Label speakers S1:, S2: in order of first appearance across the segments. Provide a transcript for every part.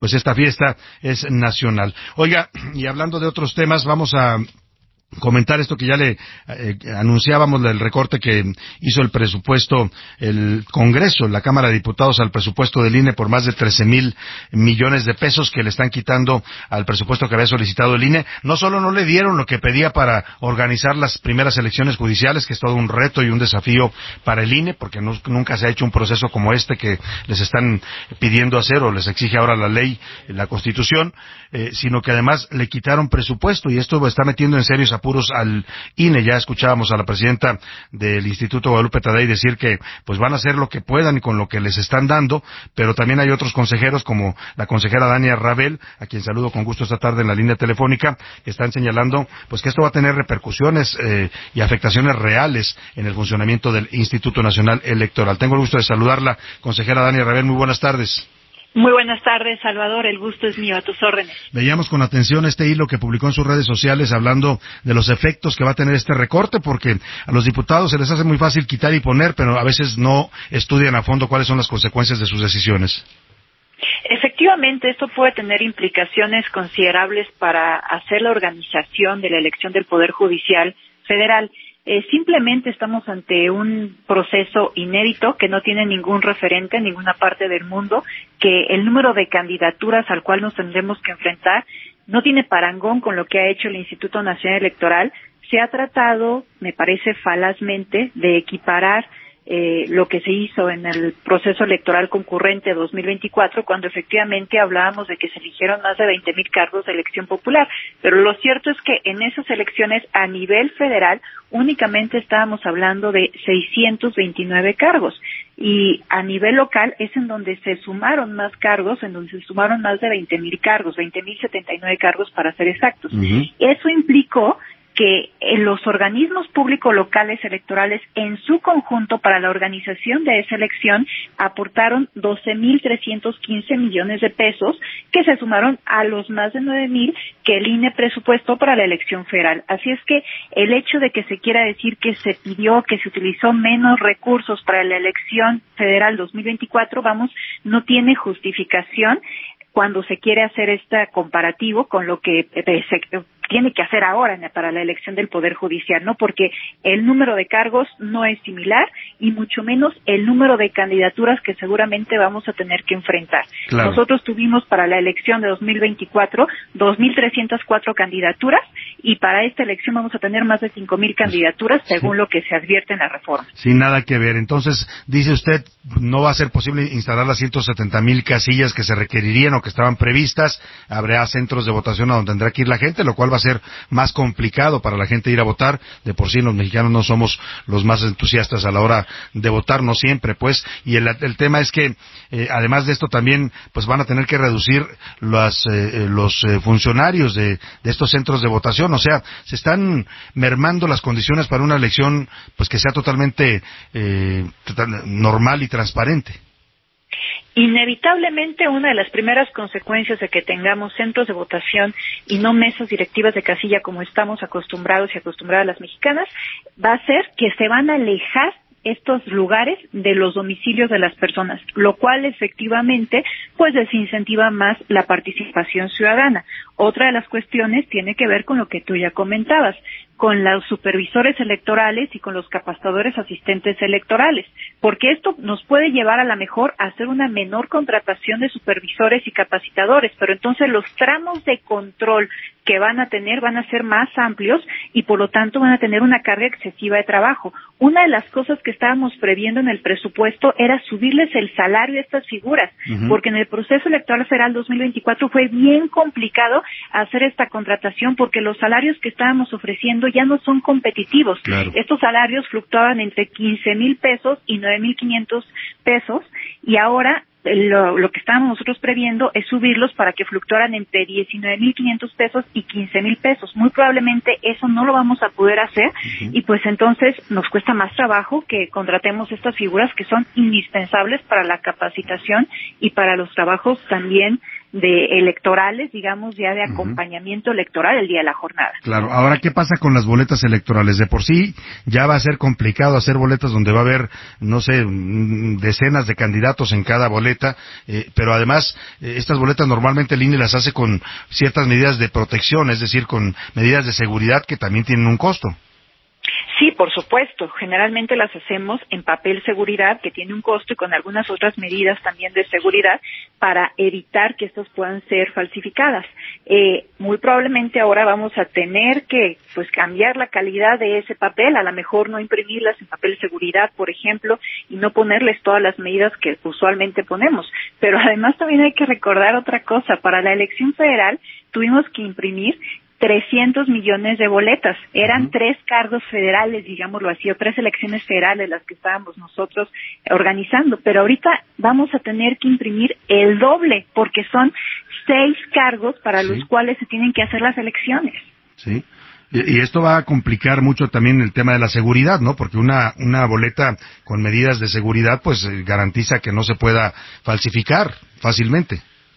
S1: pues esta fiesta es nacional. Oiga, y hablando de otros temas, vamos a comentar esto que ya le anunciábamos, del recorte que hizo el presupuesto, el Congreso, la Cámara de Diputados, al presupuesto del INE por más de 13,000 millones de pesos que le están quitando al presupuesto que había solicitado el INE. No solo no le dieron lo que pedía para organizar las primeras elecciones judiciales, que es todo un reto y un desafío para el INE, porque nunca se ha hecho un proceso como este que les están pidiendo hacer o les exige ahora la ley, la Constitución, sino que además le quitaron presupuesto, y esto está metiendo en serios apuros al INE. Ya escuchábamos a la presidenta del Instituto, Guadalupe Tadei, decir que pues van a hacer lo que puedan y con lo que les están dando, pero también hay otros consejeros, como la consejera Dania Rabel, a quien saludo con gusto esta tarde en la línea telefónica, que están señalando pues que esto va a tener repercusiones y afectaciones reales en el funcionamiento del Instituto Nacional Electoral. Tengo el gusto de saludarla, consejera Dania Rabel, muy buenas tardes.
S2: Muy buenas tardes, Salvador, el gusto es mío, a tus órdenes.
S1: Veíamos con atención este hilo que publicó en sus redes sociales hablando de los efectos que va a tener este recorte, porque a los diputados se les hace muy fácil quitar y poner, pero a veces no estudian a fondo cuáles son las consecuencias de sus decisiones.
S2: Efectivamente, esto puede tener implicaciones considerables para hacer la organización de la elección del Poder Judicial Federal. Simplemente estamos ante un proceso inédito que no tiene ningún referente en ninguna parte del mundo, que el número de candidaturas al cual nos tendremos que enfrentar no tiene parangón con lo que ha hecho el Instituto Nacional Electoral. Se ha tratado, me parece falazmente, de equiparar lo que se hizo en el proceso electoral concurrente 2024, cuando efectivamente hablábamos de que se eligieron más de 20,000 cargos de elección popular. Pero lo cierto es que en esas elecciones a nivel federal únicamente estábamos hablando de 629 cargos. Y a nivel local es en donde se sumaron más cargos, en donde se sumaron más de 20,000 cargos, 20,079 cargos para ser exactos. Uh-huh. Eso implicó que los organismos públicos locales electorales en su conjunto para la organización de esa elección aportaron 12,315 millones de pesos, que se sumaron a los más de 9,000 que el INE presupuestó para la elección federal. Así es que el hecho de que se quiera decir que se pidió, que se utilizó menos recursos para la elección federal 2024, no tiene justificación cuando se quiere hacer este comparativo con lo que se tiene que hacer ahora para la elección del Poder Judicial, ¿no? Porque el número de cargos no es similar y mucho menos el número de candidaturas que seguramente vamos a tener que enfrentar. Claro. Nosotros tuvimos para la elección de 2024 2,304 candidaturas y para esta elección vamos a tener más de 5,000 candidaturas según lo que se advierte en la reforma.
S1: Sin nada que ver. Entonces, dice usted, no va a ser posible instalar las 170,000 casillas que se requerirían o que estaban previstas. Habrá centros de votación a donde tendrá que ir la gente, lo cual va a ser más complicado para la gente ir a votar. De por sí los mexicanos no somos los más entusiastas a la hora de votar, no siempre, pues. Y el tema es que, además de esto también, pues van a tener que reducir los funcionarios de estos centros de votación. O sea, se están mermando las condiciones para una elección, pues que sea totalmente normal y transparente.
S2: Inevitablemente, una de las primeras consecuencias de que tengamos centros de votación y no mesas directivas de casilla como estamos acostumbrados y acostumbradas las mexicanas, va a ser que se van a alejar estos lugares de los domicilios de las personas, lo cual efectivamente pues desincentiva más la participación ciudadana. Otra de las cuestiones tiene que ver con lo que tú ya comentabas, con los supervisores electorales y con los capacitadores asistentes electorales, porque esto nos puede llevar a la mejor a hacer una menor contratación de supervisores y capacitadores, pero entonces los tramos de control que van a tener van a ser más amplios y por lo tanto van a tener una carga excesiva de trabajo. Una de las cosas que estábamos previendo en el presupuesto era subirles el salario a estas figuras, porque en el proceso electoral federal 2024 fue bien complicado hacer esta contratación porque los salarios que estábamos ofreciendo ya no son competitivos. Claro. Estos salarios fluctuaban entre 15,000 pesos y 9,500 pesos y ahora lo que estábamos nosotros previendo es subirlos para que fluctuaran entre 19,500 pesos y 15,000 pesos. Muy probablemente eso no lo vamos a poder hacer y pues entonces nos cuesta más trabajo que contratemos estas figuras que son indispensables para la capacitación y para los trabajos también de electorales, digamos, ya de acompañamiento electoral el día de la jornada.
S1: Claro. Ahora, ¿qué pasa con las boletas electorales? De por sí ya va a ser complicado hacer boletas donde va a haber, no sé, decenas de candidatos en cada boleta, pero además estas boletas normalmente el INE las hace con ciertas medidas de protección, es decir, con medidas de seguridad que también tienen un costo.
S2: Sí, por supuesto. Generalmente las hacemos en papel seguridad, que tiene un costo, y con algunas otras medidas también de seguridad para evitar que estas puedan ser falsificadas. Muy probablemente ahora vamos a tener que cambiar la calidad de ese papel, a lo mejor no imprimirlas en papel seguridad, por ejemplo, y no ponerles todas las medidas que usualmente ponemos. Pero además también hay que recordar otra cosa. Para la elección federal tuvimos que imprimir 300 millones de boletas. Eran 3 cargos federales, digámoslo así, o 3 elecciones federales las que estábamos nosotros organizando. Pero ahorita vamos a tener que imprimir el doble, porque son 6 cargos para los cuales se tienen que hacer las elecciones.
S1: Sí. Y esto va a complicar mucho también el tema de la seguridad, ¿no? Porque una boleta con medidas de seguridad, pues garantiza que no se pueda falsificar fácilmente.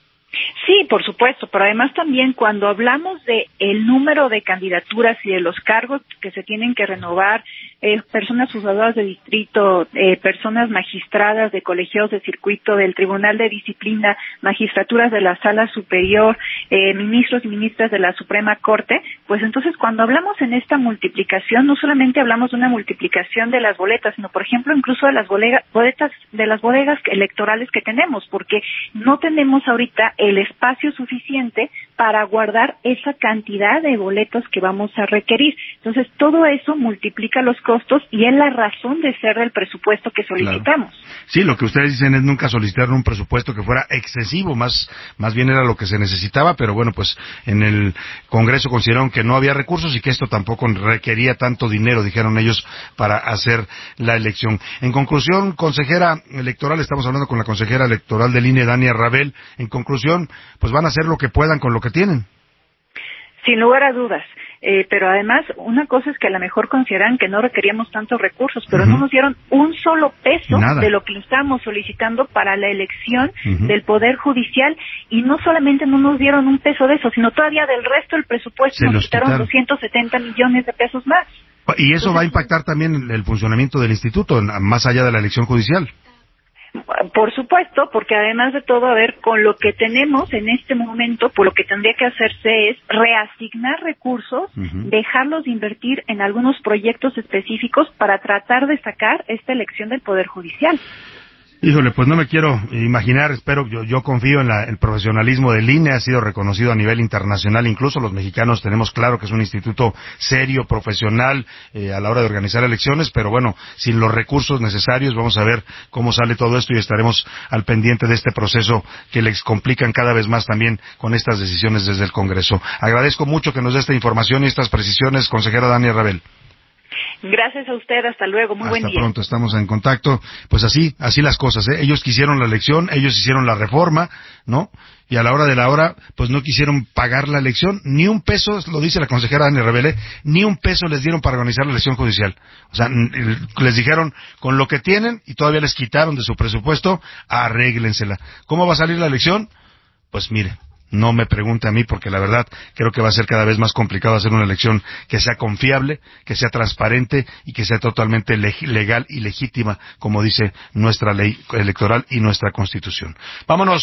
S2: Sí, por supuesto, pero además también cuando hablamos de el número de candidaturas y de los cargos que se tienen que renovar, personas juzgadoras de distrito, personas magistradas de colegiados de circuito, del Tribunal de Disciplina, magistraturas de la Sala Superior, ministros y ministras de la Suprema Corte, pues entonces cuando hablamos en esta multiplicación, no solamente hablamos de una multiplicación de las boletas, sino por ejemplo incluso de las boletas, de las bodegas electorales que tenemos, porque no tenemos ahorita el espacio suficiente para guardar esa cantidad de boletos que vamos a requerir. Entonces, todo eso multiplica los costos y es la razón de ser del presupuesto que solicitamos.
S1: Claro. Sí, lo que ustedes dicen es nunca solicitar un presupuesto que fuera excesivo, más bien era lo que se necesitaba, pero bueno, pues en el Congreso consideraron que no había recursos y que esto tampoco requería tanto dinero, dijeron ellos, para hacer la elección. En conclusión, consejera electoral, estamos hablando con la consejera electoral del INE, Dania Rabel. En conclusión, pues van a hacer lo que puedan con lo que tienen.
S2: Sin lugar a dudas. Pero además, una cosa es que a lo mejor consideran que no requeríamos tantos recursos, pero no nos dieron un solo peso de lo que estábamos solicitando para la elección del Poder Judicial, y no solamente no nos dieron un peso de eso, sino todavía del resto del presupuesto nos quitaron 270 millones de pesos más.
S1: Y eso va a impactar también el funcionamiento del instituto, más allá de la elección judicial.
S2: Por supuesto, porque además de todo, a ver, con lo que tenemos en este momento, por lo que tendría que hacerse es reasignar recursos, dejarlos de invertir en algunos proyectos específicos para tratar de sacar esta elección del Poder Judicial.
S1: Híjole, pues no me quiero imaginar, espero, yo confío en el profesionalismo del INE, ha sido reconocido a nivel internacional, incluso los mexicanos tenemos claro que es un instituto serio, profesional, a la hora de organizar elecciones, pero bueno, sin los recursos necesarios, vamos a ver cómo sale todo esto y estaremos al pendiente de este proceso que les complican cada vez más también con estas decisiones desde el Congreso. Agradezco mucho que nos dé esta información y estas precisiones, consejera Dania Rabel.
S2: Gracias a usted, hasta luego, muy buen día.
S1: Hasta pronto, estamos en contacto. Pues así las cosas, ¿eh? Ellos quisieron la elección, ellos hicieron la reforma, ¿no? Y a la hora de la hora, pues no quisieron pagar la elección, ni un peso, lo dice la consejera Dania Rabel, ni un peso les dieron para organizar la elección judicial. O sea, les dijeron, con lo que tienen, y todavía les quitaron de su presupuesto, arréglensela. ¿Cómo va a salir la elección? Pues mire, no me pregunte a mí, porque la verdad creo que va a ser cada vez más complicado hacer una elección que sea confiable, que sea transparente y que sea totalmente legal y legítima, como dice nuestra ley electoral y nuestra Constitución. Vámonos.